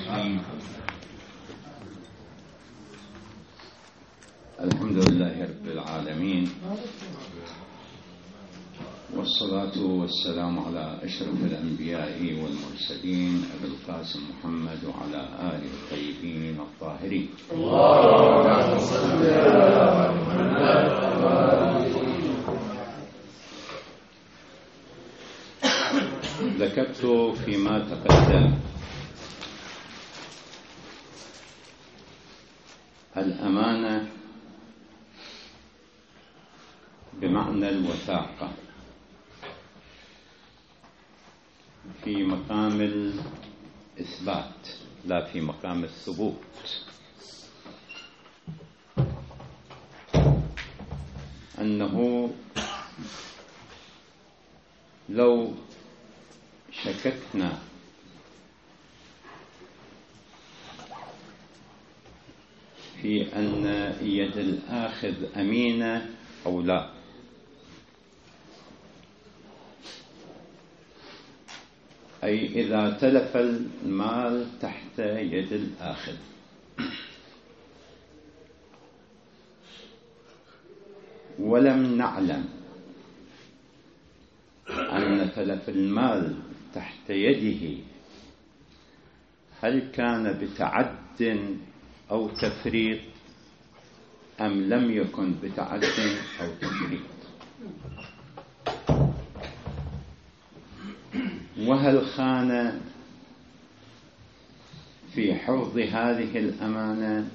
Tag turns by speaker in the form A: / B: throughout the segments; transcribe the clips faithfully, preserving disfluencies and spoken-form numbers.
A: الحمد لله رب العالمين، والصلاة والسلام على أشرف الأنبياء والمرسلين أبي القاسم محمد وعلى آله الطيبين الطاهرين. اللهم صل على محمد. ذكرت فيما تقدم الأمانة بمعنى الوثاقة في مقام الإثبات لا في مقام الثبوت، أنه لو شككنا في أن يد الآخذ أمينة أو لا، أي إذا تلف المال تحت يد الآخذ ولم نعلم أن تلف المال تحت يده هل كان بتعد أو تفريط أم لم يكن بتعد أو تفريط، وهل خان في حفظ هذه الأمانة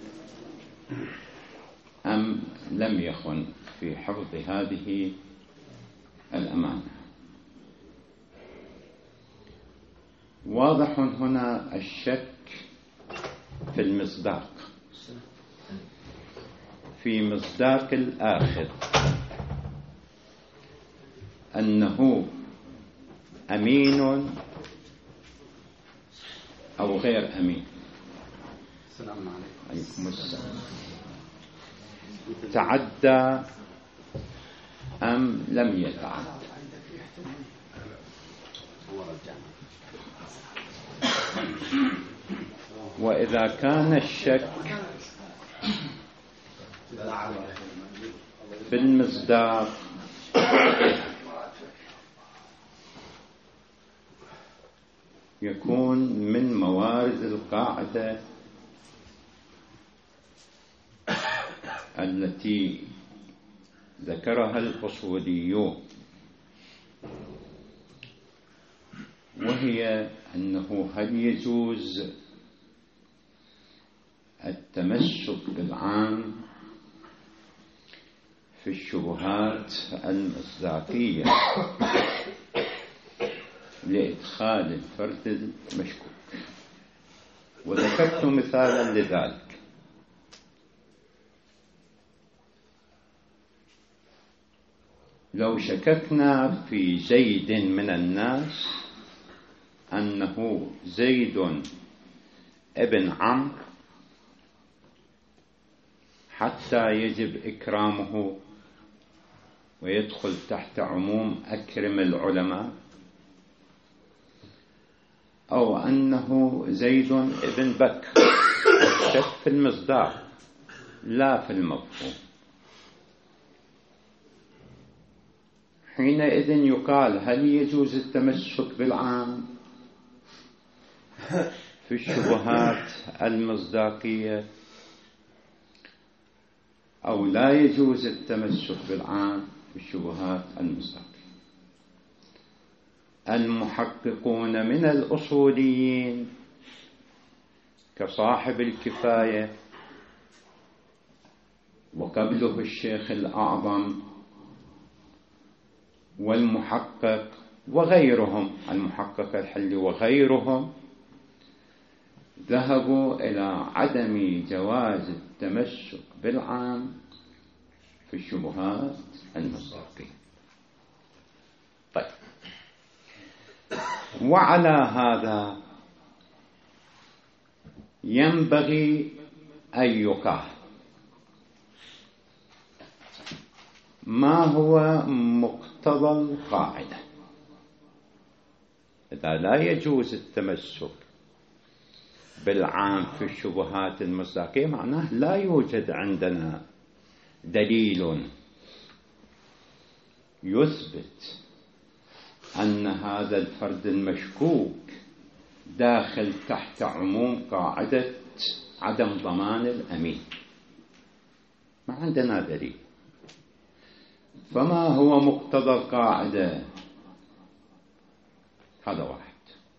A: أم لم يخن في حفظ هذه الأمانة. واضح هنا الشك في المصداق، في مصداق الآخذ أنه أمين أو غير أمين. السلام عليكم. السلام. تعدى أم لم يتعدى. وإذا كان الشك في المصداق يكون من موارد القاعدة التي ذكرها الأصوليون، وهي أنه هل يجوز التمسك بالعام في الشبهات المصداقية لإدخال الفرد المشكوك. وذكرت مثالا لذلك. لو شككنا في زيد من الناس أنه زيد ابن عمرو حتى يجب إكرامه ويدخل تحت عموم أكرم العلماء، أو أنه زيد ابن بكر، الشك في المصداق لا في المفهوم، حينئذ يقال هل يجوز التمسك بالعام في الشبهات المصداقية أو لا يجوز التمسك بالعام في الشبهات المصداقية. المحققون من الأصوليين كصاحب الكفاية وقبله الشيخ الأعظم والمحقق وغيرهم، المحقق الحلي وغيرهم، ذهبوا إلى عدم جواز التمسك بالعام في الشبهات المصداقية. طيب، وعلى هذا ينبغي أن يقال ما هو مقتضى القاعدة إذا لا يجوز التمسك بالعام في الشبهات المصداقية، معناه لا يوجد عندنا دليل يثبت أن هذا الفرد المشكوك داخل تحت عموم قاعدة عدم ضمان الأمين. ما عندنا دليل. فما هو مقتضى القاعدة؟ هذا واحد.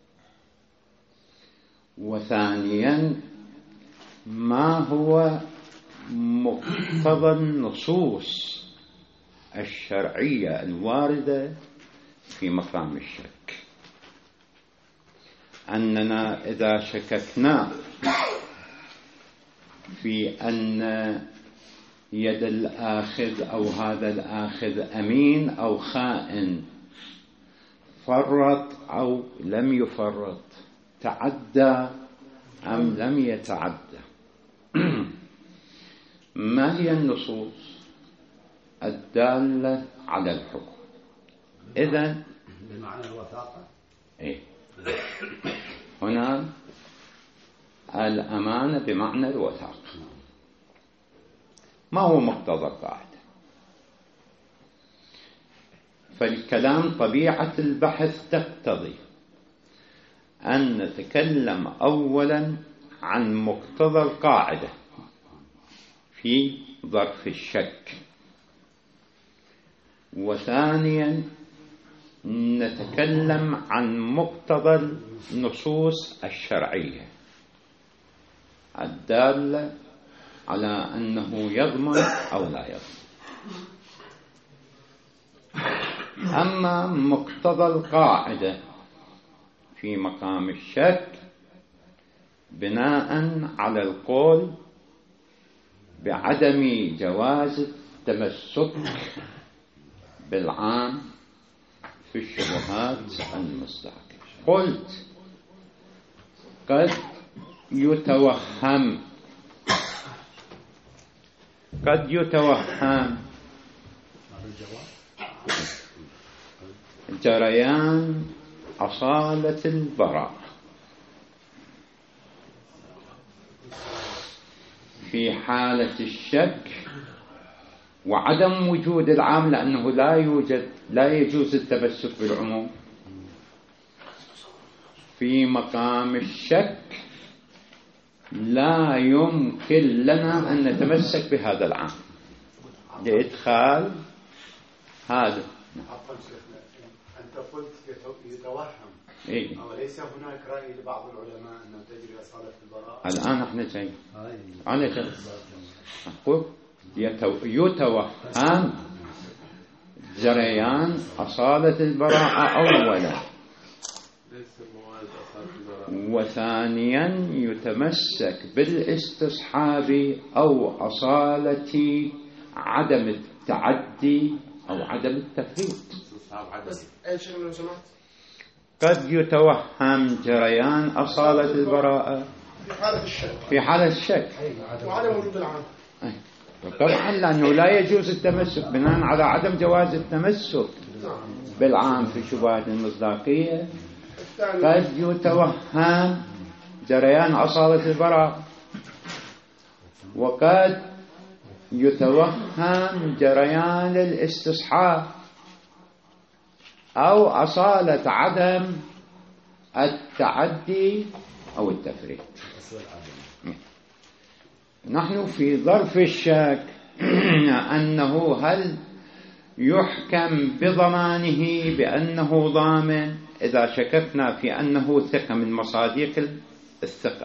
A: وثانيا، ما هو مقتضى النصوص الشرعية الواردة في مقام الشك؟ أننا إذا شككنا في أن يد الآخذ أو هذا الآخذ أمين أو خائن، فرط أو لم يفرط، تعدى أم لم يتعدى، ما هي النصوص الدالة على الحكم؟ إذن
B: بمعنى الوثاقة.
A: إيه؟ هنا الأمانة بمعنى الوثاقة. ما هو مقتضى القاعدة؟ فالكلام طبيعة البحث تقتضي أن نتكلم أولا عن مقتضى القاعدة في ظرف الشك، وثانيا نتكلم عن مقتضى النصوص الشرعية الدالة على أنه يضمن أو لا يضمن. أما مقتضى القاعدة في مقام الشك بناء على القول بعدم جواز التمسك بالعام في الشبهات المصداقية. قلت قد يتوهم قد يتوهم جريان أصالة البراءة في حالة الشك وعدم وجود العام، لأنه لا يوجد لا يجوز التمسك بالعموم. في مقام الشك لا يمكن لنا أن نتمسك بهذا العام لإدخال هذا.
B: أنت قلت يتوهم،
A: إيه؟
B: وليس هناك رأي لبعض العلماء أنه تجري أصالة البراءة؟
A: الآن احنا جاي أنا جاي أقول يتوهم جريان أصالة البراءة أولا، وثانيا يتمسك بالاستصحاب أو أصالة عدم التعدي أو عدم التفريط. قد يتوهم جريان أصالة البراءة
C: في حالة الشك
A: في حالة الشك
C: وعدم وجود العام.
A: طبعا لأنه لا يجوز التمسك بناء على عدم جواز التمسك بالعام في شبهات المصداقية. قد يتوهم جريان أصالة البراءة، وقد يتوهم جريان الاستصحاب أو أصالة عدم التعدي أو التفريط. نحن في ظرف الشك أنه هل يحكم بضمانه بأنه ضامن إذا شككنا في أنه ثقة من مصادق الثقة،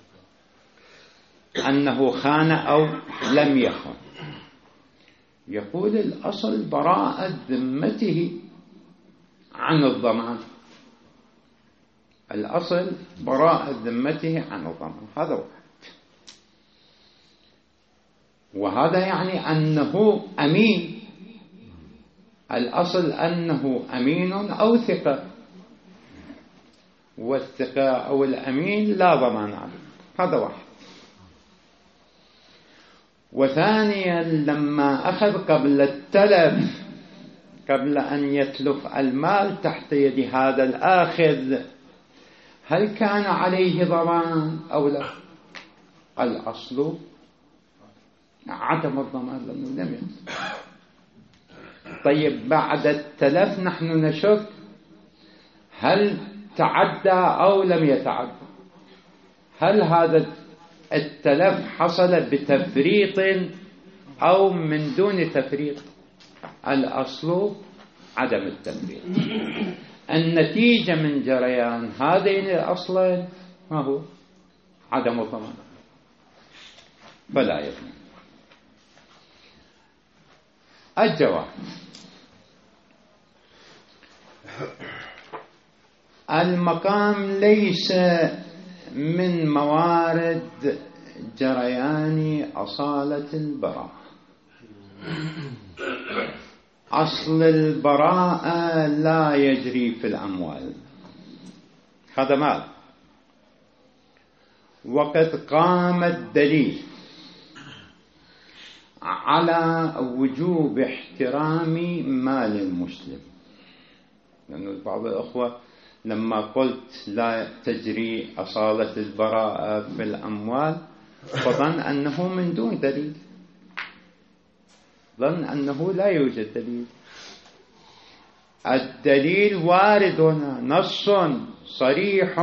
A: أنه خان أو لم يخن. يقول الأصل براءة ذمته عن الضمان، الأصل براءة ذمته عن الضمان. هذا واحد. وهذا يعني أنه أمين، الأصل أنه أمين أو ثقة، والثقة أو الأمين لا ضمان عليه. هذا واحد. وثانيا لما أخذ قبل التلف، قبل أن يتلف المال تحت يد هذا الآخذ، هل كان عليه ضمان أو لا؟ الأصل عدم الضمان لأنه لم يحصل. طيب بعد التلف نحن نشك هل تعدى أو لم يتعدى؟ هل هذا التلف حصل بتفريط أو من دون تفريط؟ الأصل عدم التفريط. النتيجة من جريان هذين الأصلين ما هو؟ عدم الضمان، فلا يضمن. الجواب: المقام ليس من موارد جريان أصالة البراءة. أصل البراءة لا يجري في الأموال، هذا مال. وقد قام الدليل على وجوب احترام مال المسلم، لأن بعض الأخوة لما قلت لا تجري أصالة البراءة في الأموال فظن أنه من دون دليل، ظن أنه لا يوجد دليل. الدليل وارد هنا، نص صريح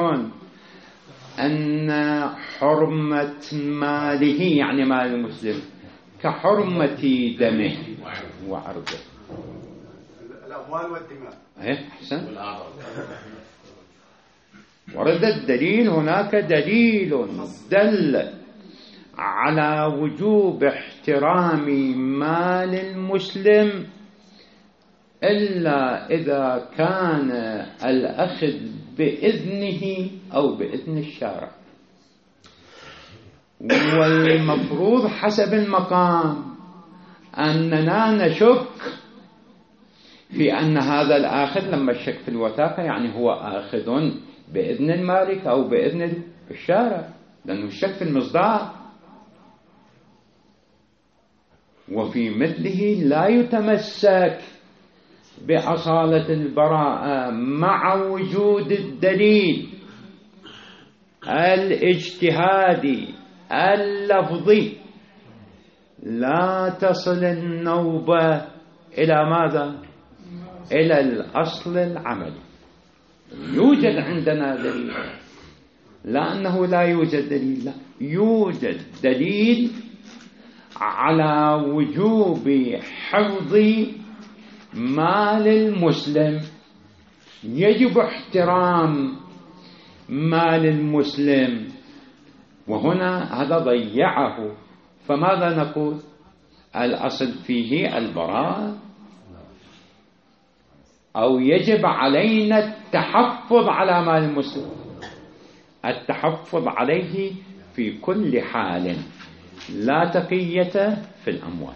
A: أن حرمة ماله يعني مال المسلم كحرمة دمه وعرضه.
B: الأموال والدماء.
A: إيه أحسن. ورد الدليل، هناك دليل دل على وجوب احترام مال المسلم إلا إذا كان الأخذ بإذنه أو بإذن الشارع. والمفروض حسب المقام أننا نشك في أن هذا الآخذ، لما الشك في الوثاقة يعني هو آخذ بإذن المالك أو بإذن الشارع، لأنه الشك في المصداق. وفي مثله لا يتمسك بأصالة البراءة مع وجود الدليل الاجتهادي اللفظي. لا تصل النوبة إلى ماذا؟ إلى الأصل العملي. يوجد عندنا دليل، لا أنه لا يوجد دليل، لا يوجد دليل على وجوب حفظ مال المسلم. يجب احترام مال المسلم، وهنا هذا ضيعه. فماذا نقول؟ الأصل فيه البراءة، أو يجب علينا التحفظ على مال المسلم، التحفظ عليه في كل حال، لا تقية في الأموال،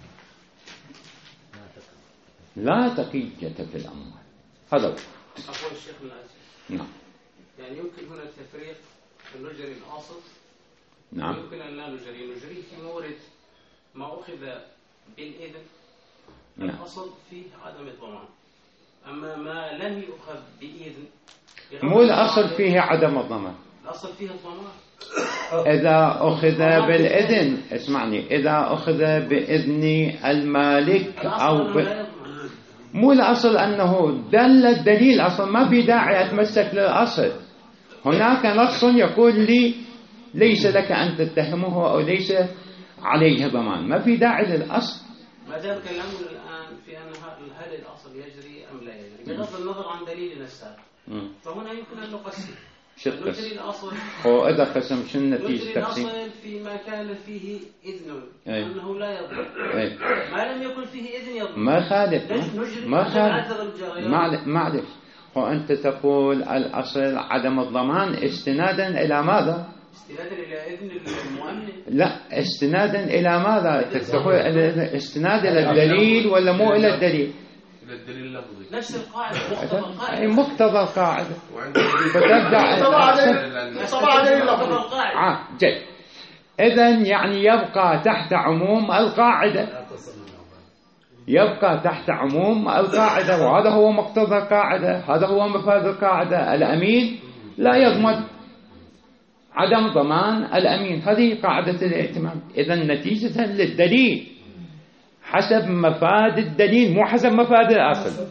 A: لا تقية في الأموال. هذا هو.
D: أقول الشيخ الناس.
A: نعم.
D: يعني يمكن هنا التفريق في نجري الأصل.
A: نعم.
D: يمكن أن لا نجري، نجري في مورد ما أخذ بالإذن.
A: نعم.
D: الأصل فيه عدم الضمان. أما ما لم يؤخذ بإذن،
A: مو الأصل فيه عدم الضمان،
D: الأصل فيه الضمان.
A: إذا أخذ بالإذن، اسمعني، إذا أخذ بإذن المالك أو ب... مو الأصل أنه دل الدليل، أصلا ما في داعي أتمسك للأصل. هناك نص يقول لي ليس لك أن تتهمه أو ليس عليه ضمان، ما في داعي للأصل.
D: ما دام كلامنا الآن في أن هل الأصل يجري أم لا يجري بغض النظر عن دليلنا السابق، فهنا يمكن أن نقسم. نجري الأصل،
A: وإذا قسم شو النتيجة؟
D: نجري الأصل فيما كان فيه إذن
A: أي.
D: أنه لا يضمن.
A: أي.
D: ما لم يكن فيه إذن يضمن.
A: ما خالف، ما خالف. معلش، هو أنت تقول الأصل عدم الضمان استنادا إلى ماذا؟
D: استنادا إلى إذن المؤمن.
A: لا، استنادا إلى ماذا؟ تقول استناد إلى الدليل ولا مو إلى الدليل؟
D: إلى الدليل اللفظي. نفس القاعدة، مقتضى القاعدة.
A: مقتضى القاعدة. فتبدأ
C: طبعا دليل لفظي.
A: آه جيد. إذن يعني يبقى تحت عموم القاعدة، يبقى تحت عموم القاعدة، وهذا هو مقتضى القاعدة، هذا هو مفاد القاعدة. الأمين لا يضمن عدم ضمان الأمين. هذه قاعدة الائتمان. إذا نتيجة للدليل حسب مفاد الدليل، مو حسب مفاد الأصل،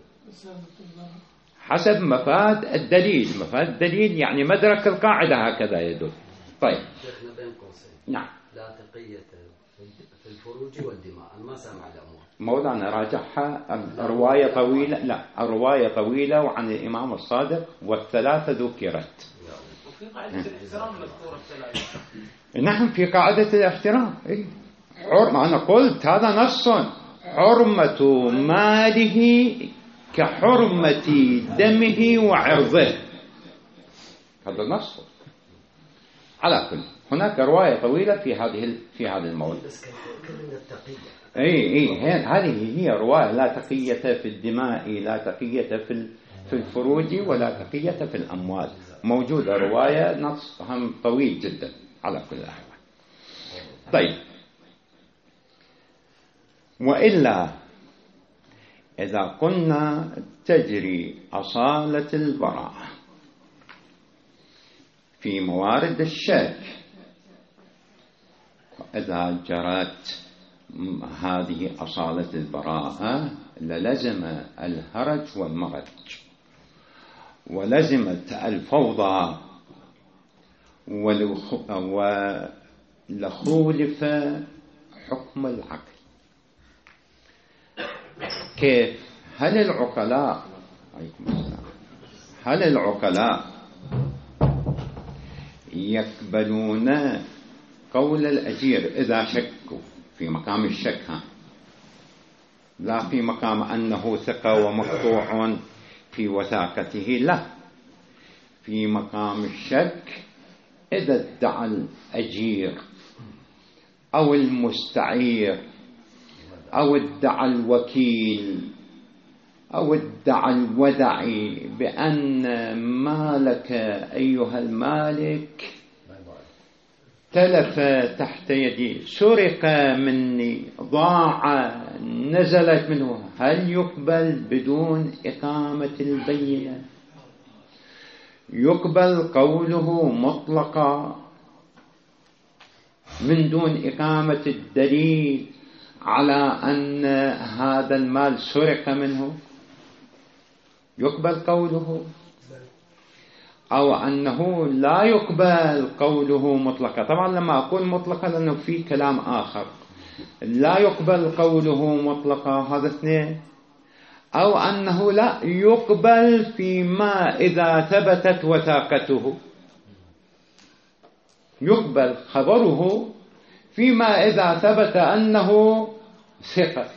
A: حسب مفاد الدليل. مفاد الدليل يعني مدرك القاعدة هكذا يدل. طيب نعم.
E: لا تقية في الفروج والدماء، ما سمع الأمور.
A: مولانا راجعها رواية طويلة، لا رواية طويلة وعن الإمام الصادق والثلاثة ذكرت.
D: وفي قاعدة الاحترام مذكورة الثلاثة.
A: نعم في قاعدة الاحترام. إيه؟ حرمة، أنا قلت هذا نص، حرمة ماله كحرمة دمه وعرضه، هذا نص. على كل هناك رواية طويلة في هذه في هذا الموضوع. اي اي هذه هي رواية لا تقية في الدماء، لا تقية في في الفروج، ولا تقية في الأموال. موجودة رواية نص هم طويل جدا على كل الأحوال. طيب، وإلا إذا قلنا تجري أصالة البراءة في موارد الشك، إذا جرت هذه أصالة البراءة للزم الهرج والمرج، ولزمت الفوضى، ولخولف حكم العقل. كيف؟ هل العقلاء عليكم السلام هل العقلاء يقبلون قول الأجير إذا شكوا في مقام الشك، ها لا في مقام أنه ثقة ومقطوع في وثاقته، لا في مقام الشك إذا ادعى الأجير أو المستعير أو ادعى الوكيل أو ادعى الودعي بأن مالك أيها المالك تلف تحت يدي، سرق مني، ضاع، نزلت منه، هل يقبل بدون إقامة البينة؟ يقبل قوله مطلقا من دون إقامة الدليل على أن هذا المال سرق منه؟ يقبل قوله، أو أنه لا يقبل قوله مطلقا؟ طبعا لما أقول مطلقا لأنه في كلام آخر، لا يقبل قوله مطلقا، هذا اثنين. أو أنه لا يقبل فيما إذا ثبتت وثاقته، يقبل خبره فيما إذا ثبت أنه ثقة.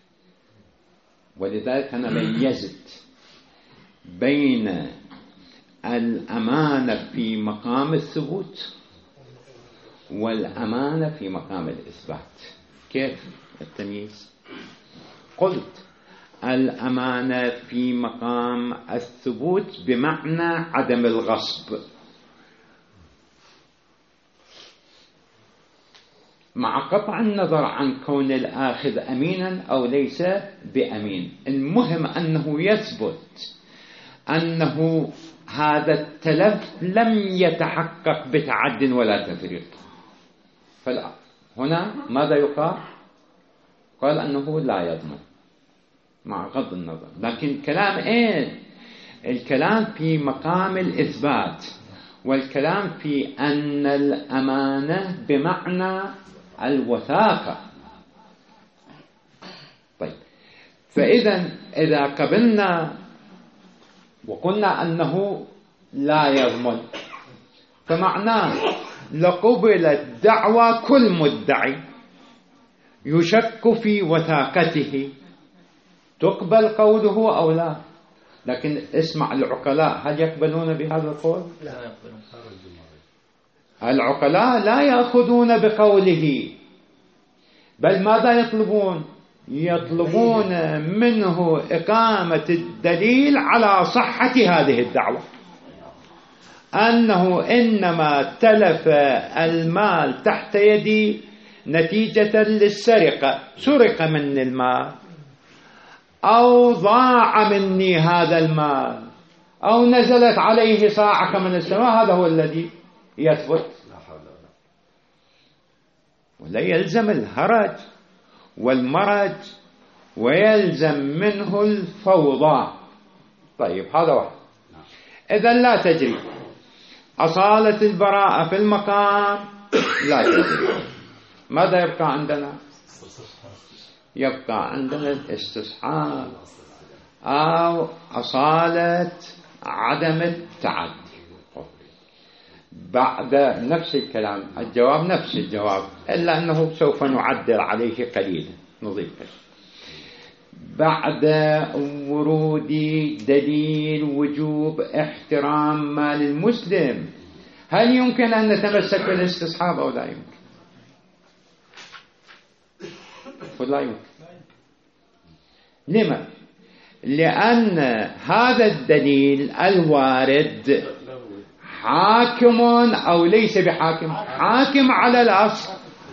A: ولذلك أنا ميزت بين الأمانة في مقام الثبوت والأمانة في مقام الإثبات. كيف التمييز؟ قلت الأمانة في مقام الثبوت بمعنى عدم الغصب، مع قطع النظر عن كون الآخذ أمينا أو ليس بأمين، المهم أنه يثبت أنه هذا التلف لم يتحقق بتعد ولا تفريط. فلا هنا ماذا يقال؟ قال أنه لا يضمن مع غض النظر. لكن كلام إيه؟ الكلام في مقام الإثبات، والكلام في أن الأمانة بمعنى الوثاقة. طيب، فإذا إذا قبلنا وقلنا أنه لا يضمن، فمعناه لقبلت دعوى كل مدعي يشك في وثاقته، تقبل قوله أو لا. لكن اسمع العقلاء هل يقبلون بهذا القول؟ لا يقبلون. العقلاء لا يأخذون بقوله، بل ماذا يطلبون؟ يطلبون منه إقامة الدليل على صحة هذه الدعوة، أنه إنما تلف المال تحت يدي نتيجة للسرقة، سرق مني المال، أو ضاع مني هذا المال، أو نزلت عليه صاعقة من السماء، هذا هو الذي يثبت، ولا يلزم الهرج والمرج ويلزم منه الفوضى. طيب هذا واحد. إذا لا تجري أصالة البراءة في المقام، لا تجري. ماذا يبقى عندنا؟ يبقى عندنا الاستصحاب أو أصالة عدم التعدي. بعد نفس الكلام، الجواب نفس الجواب، إلا أنه سوف نعدل عليه قليلا، نضيف بعد ورود دليل وجوب احترام مال المسلم. هل يمكن أن نتمسك بالاستصحاب أو لا يمكن؟ ولا يمكن. لما؟ لأن هذا الدليل الوارد حاكم أو ليس بحاكم، حاكم على الأصل.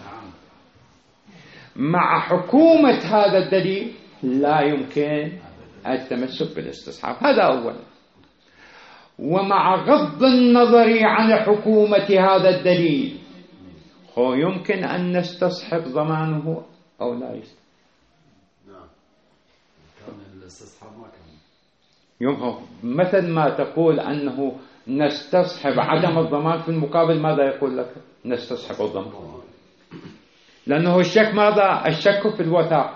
A: مع حكومة هذا الدليل لا يمكن التمسك بالاستصحاب، هذا أول. ومع غض النظر عن حكومة هذا الدليل هو يمكن أن نستصحب ضمانه أو لا يستصحب. يمكن مثل ما تقول أنه نستصحب عدم الضمان، في المقابل ماذا يقول لك؟ نستصحب الضمان، لأنه الشك ماذا؟ الشك في الوثاق،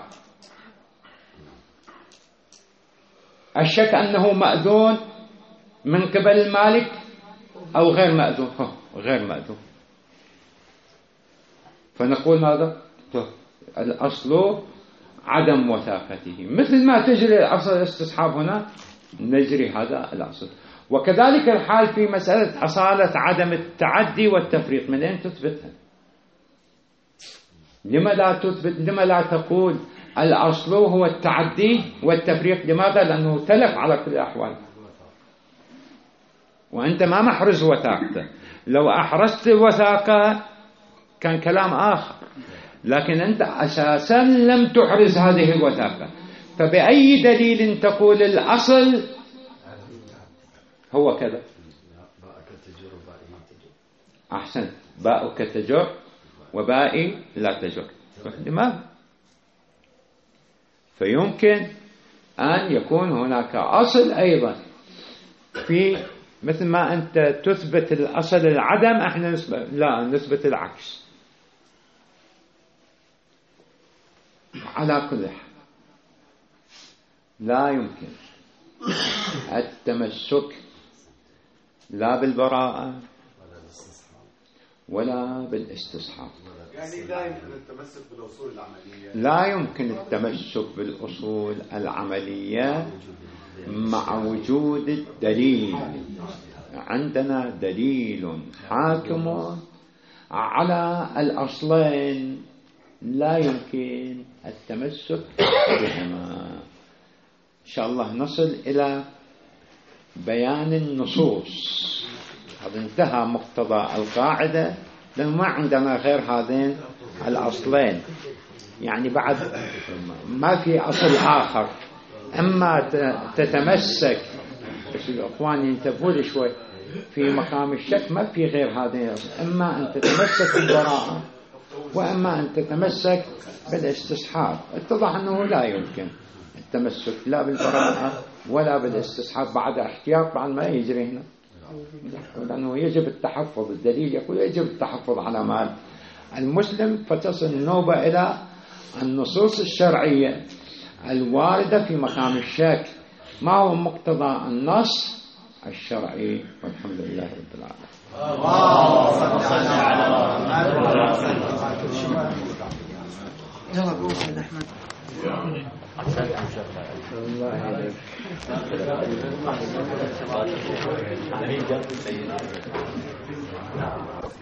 A: الشك أنه مأذون من قبل المالك أو غير مأذون، غير مأذون، فنقول ماذا؟ الأصل عدم وثاقته، مثل ما تجري أصل الاستصحاب هنا نجري هذا الأصل. وكذلك الحال في مسألة أصالة عدم التعدي والتفريط، من أين تثبتها؟ لما لا تثبت؟ لما لا تقول الأصل هو التعدي والتفريط؟ لماذا؟ لأنه تلف على كل الأحوال، وأنت ما محرز وثاقته. لو أحرزت الوثاقة كان كلام آخر، لكن أنت أساسا لم تحرز هذه الوثاقة، فبأي دليل تقول الأصل هو كذا؟ أحسن، باءك تجر وبائي لا تجر. لماذا؟ فيمكن أن يكون هناك أصل أيضا، في مثل ما أنت تثبت الأصل العدم، احنا نثبت لا نثبت العكس. على كل حال لا يمكن التمسك لا بالبراءة ولا بالاستصحاب.
B: يعني لا يمكن التمسك بالأصول العملية،
A: لا يمكن التمسك بالأصول العملية مع وجود الدليل. عندنا دليل حاكم على الأصلين، لا يمكن التمسك بهما. إن شاء الله نصل إلى بيان النصوص. هذا انتهى مقتضى القاعدة، لأنه ما عندنا غير هذين الأصلين، يعني بعد ما في أصل آخر. أما تتمسك، بس الأخوان ينتبهوا لي شوي، في مقام الشك ما في غير هذين، إما أن تتمسك بالبراءة وأما أن تتمسك بالاستصحاب. اتضح أنه لا يمكن التمسك لا بالبراءة ولا بالاستصحاب بعد احتياط، بعد ما يجري هنا، لأنه يجب التحفظ. الدليل يقول يجب التحفظ على مال المسلم، فتصل النوبة إلى النصوص الشرعية الواردة في مقام الشك، ما هو مقتضى النص الشرعي. والحمد لله رب العالمين.
F: يلا قول سيد أحمد. الله